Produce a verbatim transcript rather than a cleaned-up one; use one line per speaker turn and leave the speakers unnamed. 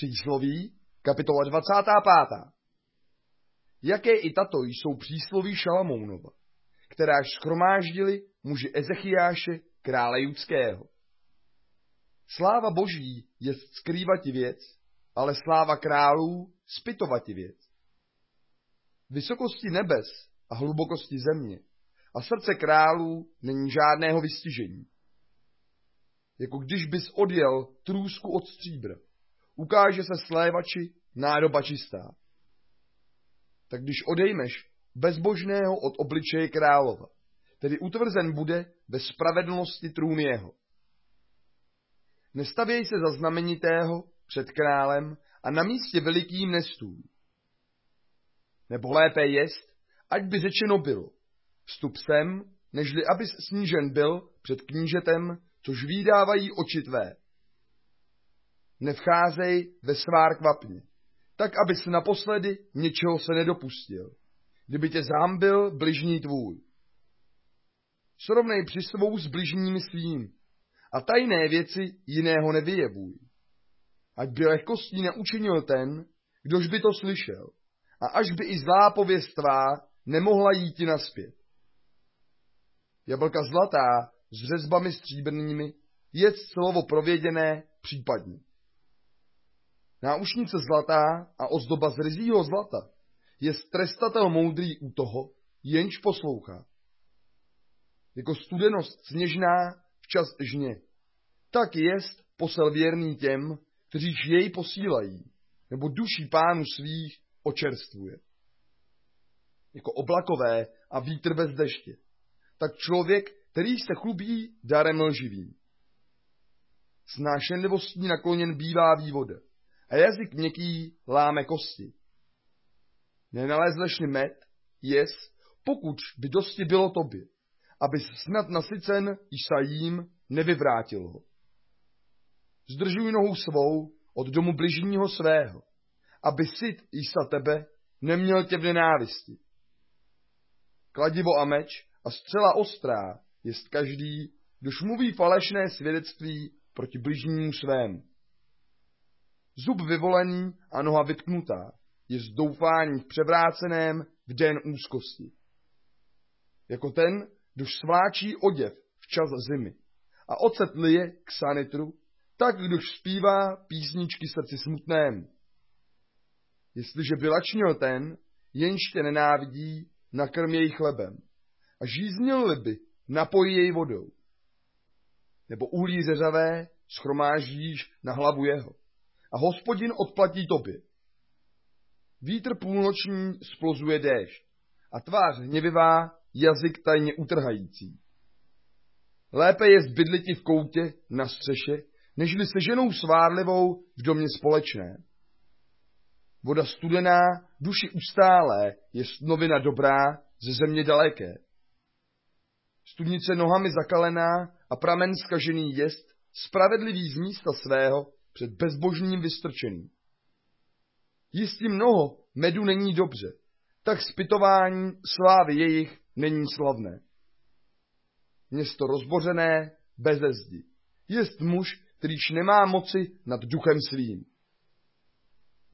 Přísloví, kapitola dvacátá pátá. Jaké i tato jsou přísloví Šalamounova, kteráž shromáždili muži Ezechiáše, krále judského. Sláva Boží je skrývati věc, ale sláva králů zpytovati věc. Vysokosti nebes a hlubokosti země a srdce králů není žádného vystižení. Jako když bys odjel trůsku od stříbra, ukáže se slévači nádoba čistá. Tak když odejmeš bezbožného od obličeje králova, tedy utvrzen bude ve spravedlnosti trůn jeho. Nestavěj se za znamenitého před králem a na místě velikým nestůj. Nebo lépe jest, ať by řečeno bylo, vstup sem, nežli abys snížen byl před knížetem, což vídávají oči tvé. Nevcházej ve svár kvapně, tak abys naposledy něčeho se nedopustil, kdyby tě zahambil bližní tvůj. Srovnej přisvou s bližním svým a tajné věci jiného nevyjevuj. Ať by lehkostí neučinil ten, kdož by to slyšel, a až by i zlá pověst tvá nemohla jít ti naspět. Jablka zlatá s řezbami stříbrnými je slovo prověděné případně. Náušnice zlatá a ozdoba z ryzího zlata je trestatel moudrý u toho, jenž poslouchá. Jako studenost sněžná včas žně, tak jest posel věrný těm, kteříž jej posílají, nebo duší pánu svých očerstvuje. Jako oblakové a vítr bez deště, tak člověk, který se chlubí darem lživým. Snášenlivostí nakloněn bývá vývoda a jazyk měkký láme kosti. Nenalezleš-li med, jes, pokud by dosti bylo tobě, abys snad nasycen Isajím nevyvrátil ho. Zdržuj nohu svou od domu bližního svého, aby syt Isa tebe neměl tě v nenávisti. Kladivo a meč a střela ostrá jest každý, kdož mluví falešné svědectví proti bližnímu svému. Zub vyvolený a noha vytknutá jest doufání v převráceném v den úzkosti. Jako ten, kdož svláčí oděv v čas zimy a ocet lije k sanitru, tak kdož zpívá písničky srdci smutnému. Jestliže by lačnil ten, jenž tě nenávidí, nakrm jej chlebem a žíznil-li by, napoj jej vodou. Nebo uhlí zeřavé schromáždíš na hlavu jeho a Hospodin odplatí tobě. Vítr půlnoční splozuje déšť a tvář hněvivá jazyk tajně utrhající. Lépe je zbydliti v koutě na střeše, nežli se ženou svárlivou v domě společné. Voda studená, duši ustálé, je novina dobrá ze země daleké. Studnice nohami zakalená a pramen zkažený jest, spravedlivý z místa svého před bezbožným vystrčený. Jistě mnoho medu není dobře, tak zpytování slávy jejich není slavné. Město rozbořené, beze zdi, jest muž, kterýž nemá moci nad duchem svým.